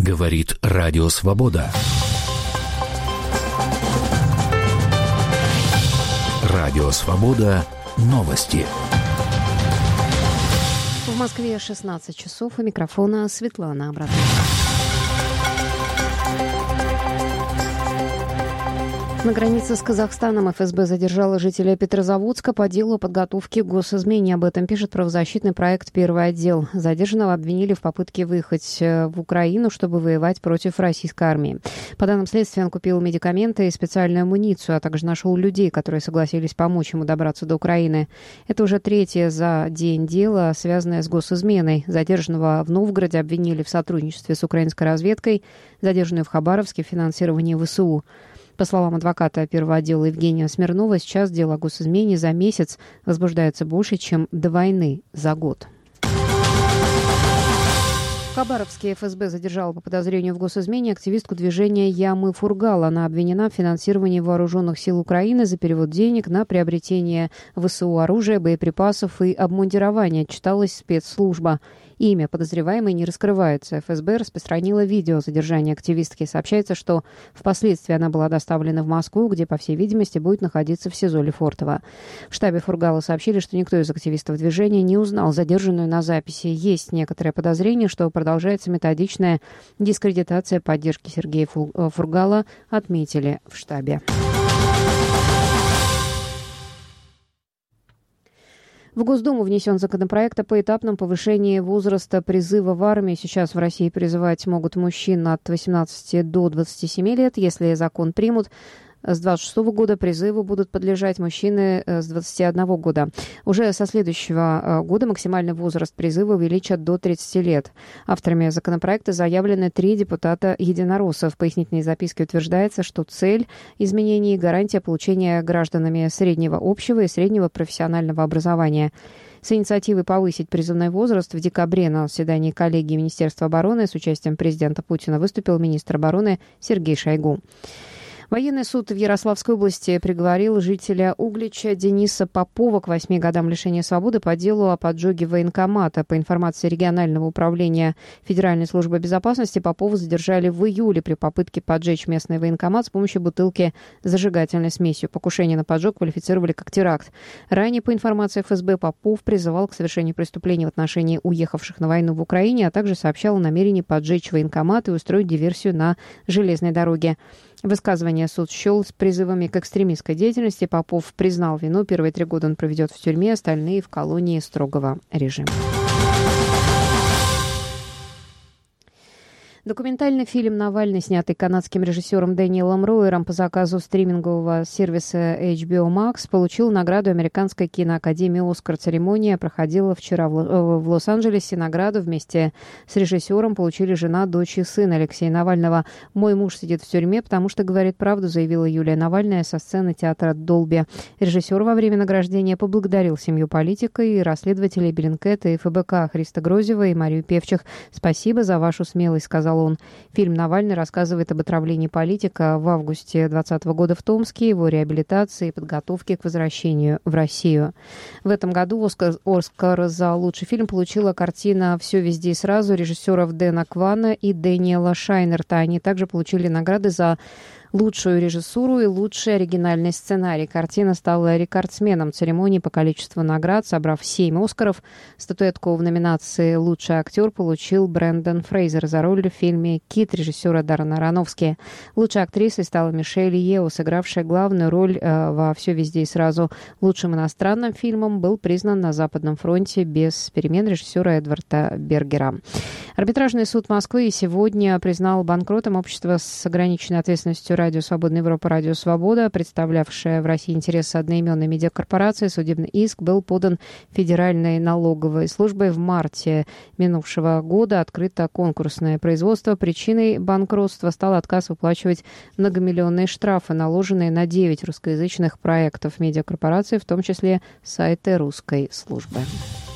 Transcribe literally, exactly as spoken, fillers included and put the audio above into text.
Говорит Радио Свобода. Радио Свобода. Новости. В Москве шестнадцать часов. У микрофона Светлана Абрамова. На границе с Казахстаном эф эс бэ задержала жителя Петрозаводска по делу о подготовке к госизмене. Об этом пишет правозащитный проект «Первый отдел». Задержанного обвинили в попытке выехать в Украину, чтобы воевать против российской армии. По данным следствия, он купил медикаменты и специальную амуницию, а также нашел людей, которые согласились помочь ему добраться до Украины. Это уже третье за день дело, связанное с госизменой. Задержанного в Новгороде обвинили в сотрудничестве с украинской разведкой, задержанную в Хабаровске в финансировании вэ эс у. По словам адвоката первого отдела Евгения Смирнова, сейчас дело о госизмене за месяц возбуждается больше, чем до войны за год. В Хабаровске эф эс бэ задержала по подозрению в госизмене активистку движения Ямы Фургал. Она обвинена в финансировании вооруженных сил Украины за перевод денег на приобретение вэ эс у оружия, боеприпасов и обмундирования, читалась спецслужба. Имя подозреваемой не раскрывается. эф эс бэ распространила видео задержания активистки. Сообщается, что впоследствии она была доставлена в Москву, где, по всей видимости, будет находиться в СИЗО Лефортово. В штабе Фургала сообщили, что никто из активистов движения не узнал задержанную на записи. Есть некоторое подозрение, что продолжается методичная дискредитация поддержки Сергея Фургала, отметили в штабе. В Госдуму внесен законопроект о поэтапном повышении возраста призыва в армию. Сейчас в России призывать могут мужчин от восемнадцати до двадцати семи лет. Если закон примут, с двадцать шестого года призыву будут подлежать мужчины с двадцати одного года. Уже со следующего года максимальный возраст призыва увеличат до тридцати лет. Авторами законопроекта заявлены три депутата-единоросса. В пояснительной записке утверждается, что цель изменений – гарантия получения гражданами среднего общего и среднего профессионального образования. С инициативой повысить призывной возраст в декабре на заседании коллегии Министерства обороны с участием президента Путина выступил министр обороны Сергей Шойгу. Военный суд в Ярославской области приговорил жителя Углича Дениса Попова к восьми годам лишения свободы по делу о поджоге военкомата. По информации регионального управления Федеральной службы безопасности, Попова задержали в июле при попытке поджечь местный военкомат с помощью бутылки с зажигательной смесью. Покушение на поджог квалифицировали как теракт. Ранее, по информации эф эс бэ, Попов призывал к совершению преступлений в отношении уехавших на войну в Украине, а также сообщал о намерении поджечь военкомат и устроить диверсию на железной дороге. Высказывание суд счел с призывами к экстремистской деятельности. Попов признал вину. Первые три года он проведет в тюрьме, остальные в колонии строгого режима. Документальный фильм «Навальный», снятый канадским режиссером Дэниелом Роером по заказу стримингового сервиса эйч би о Max, получил награду Американской киноакадемии «Оскар». Церемония проходила вчера в Лос-Анджелесе. Награду вместе с режиссером получили жена, дочь и сын Алексея Навального. «Мой муж сидит в тюрьме, потому что говорит правду», заявила Юлия Навальная со сцены театра Долби. Режиссер во время награждения поблагодарил семью политика и расследователей Беллинкета и эф бэ ка Христа Грозева и Марию Певчих. «Спасибо за вашу смелость», сказал он. Фильм «Навальный» рассказывает об отравлении политика в августе двадцатого года в Томске, его реабилитации и подготовке к возвращению в Россию. В этом году Оскар, Оскар за лучший фильм получила картина «Все везде и сразу» режиссеров Дэна Квана и Дэниела Шайнерта. Они также получили награды за лучшую режиссуру и лучший оригинальный сценарий. Картина стала рекордсменом церемонии по количеству наград, собрав семь «Оскаров». Статуэтку в номинации «Лучший актер» получил Брэндон Фрейзер за роль в фильме «Кит» режиссера Даррена Аронофски. Лучшей актрисой стала Мишель Йео, сыгравшая главную роль э, во «Все везде и сразу». Лучшим иностранным фильмом был признан «На Западном фронте без перемен» режиссера Эдварда Бергера. Арбитражный суд Москвы сегодня признал банкротом общество с ограниченной ответственностью «Радио Свободная Европа», «Радио Свобода», представлявшая в России интересы одноименной медиакорпорации. Судебный иск был подан Федеральной налоговой службой в марте минувшего года. Открыто конкурсное производство. Причиной банкротства стал отказ выплачивать многомиллионные штрафы, наложенные на девять русскоязычных проектов медиакорпорации, в том числе сайты русской службы.